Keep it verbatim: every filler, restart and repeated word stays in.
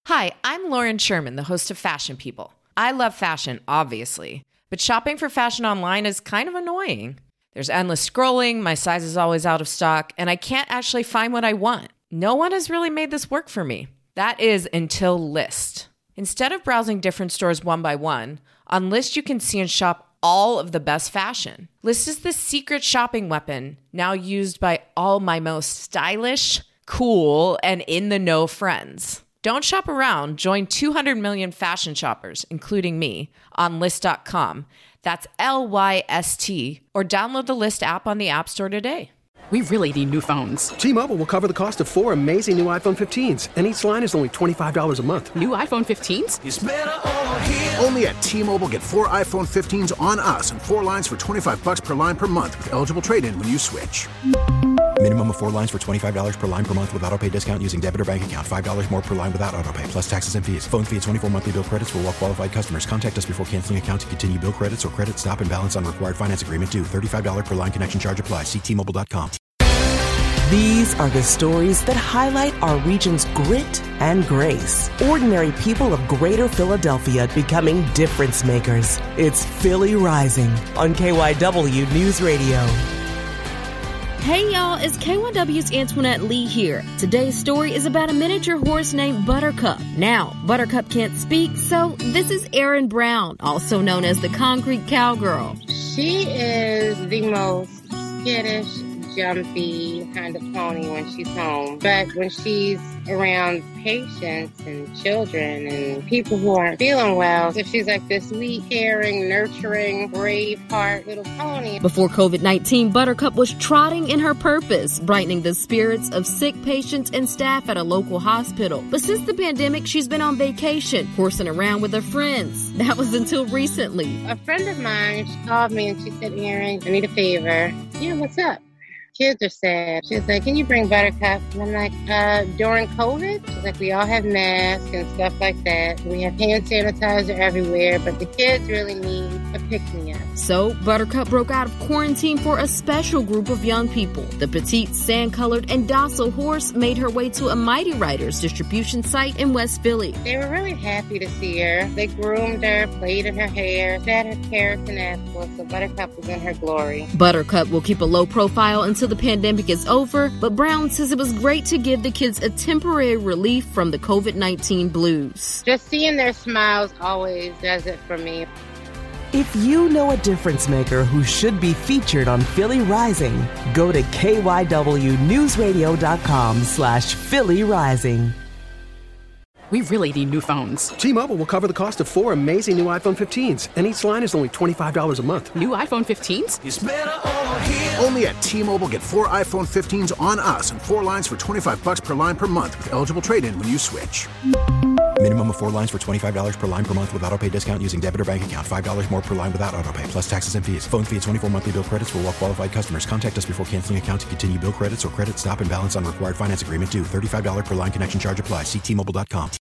Hi, I'm Lauren Sherman, the host of Fashion People. I love fashion, obviously, but shopping for fashion online is kind of annoying. There's endless scrolling, my size is always out of stock, and I can't actually find what I want. No one has really made this work for me. That is until Lyst. Instead of browsing different stores one by one, on Lyst you can see and shop all of the best fashion. Lyst is the secret shopping weapon, now used by all my most stylish, cool, and in-the-know friends. Don't shop around. Join two hundred million fashion shoppers, including me, on Lyst dot com. That's L Y S T. Or download the Lyst app on the App Store today. We really need new phones. T-Mobile will cover the cost of four amazing new iPhone fifteens, and each line is only twenty-five dollars a month. New iPhone fifteens? It's better over here. Only at T-Mobile, get four iPhone fifteens on us and four lines for twenty-five dollars per line per month with eligible trade-in when you switch. Minimum of four lines for twenty-five dollars per line per month with autopay discount using debit or bank account. five dollars more per line without autopay, plus taxes and fees. Phone fee at twenty-four monthly bill credits for well-qualified customers. Contact us before canceling account to continue bill credits or credit stop and balance on required finance agreement due. thirty-five dollars per line connection charge applies. See T Mobile dot com. These are the stories that highlight our region's grit and grace. Ordinary people of Greater Philadelphia becoming difference makers. It's Philly Rising on K Y W News Radio. Hey y'all, it's K Y W's Antoinette Lee here. Today's story is about a miniature horse named Buttercup. Now, Buttercup can't speak, so this is Erin Brown, also known as the Concrete Cowgirl. She is the most skittish, jumpy kind of pony when she's home. But when she's around patients and children and people who aren't feeling well, so she's like this sweet, caring, nurturing, brave heart little pony. Before covid nineteen, Buttercup was trotting in her purpose, brightening the spirits of sick patients and staff at a local hospital. But since the pandemic, she's been on vacation, horsing around with her friends. That was until recently. A friend of mine, she called me and she said, Erin, I need a favor. Yeah, what's up? Kids are sad. She was like, can you bring Buttercup? And I'm like, uh, during COVID? She's like, we all have masks and stuff like that. We have hand sanitizer everywhere, but the kids really need a pick-me-up. So Buttercup broke out of quarantine for a special group of young people. The petite, sand-colored, and docile horse made her way to a Mighty Riders distribution site in West Philly. They were really happy to see her. They groomed her, played in her hair, fed her carrots and apples, so Buttercup was in her glory. Buttercup will keep a low profile until the pandemic is over, but Brown says it was great to give the kids a temporary relief from the covid nineteen blues. Just seeing their smiles always does it for me. If you know a difference maker who should be featured on Philly Rising, go to K Y W News Radio dot com slash Philly Rising. We really need new phones. T-Mobile will cover the cost of four amazing new iPhone fifteens, and each line is only twenty-five dollars a month. New iPhone fifteens? It's better over here. Only at T-Mobile, get four iPhone fifteens on us and four lines for twenty-five dollars per line per month with eligible trade-in when you switch. Minimum of four lines for twenty-five dollars per line per month with autopay discount using debit or bank account. five dollars more per line without autopay, plus taxes and fees. Phone fee at twenty-four monthly bill credits for well-qualified customers. Contact us before canceling account to continue bill credits or credit stop and balance on required finance agreement due. thirty-five dollars per line connection charge applies. See T Mobile dot com.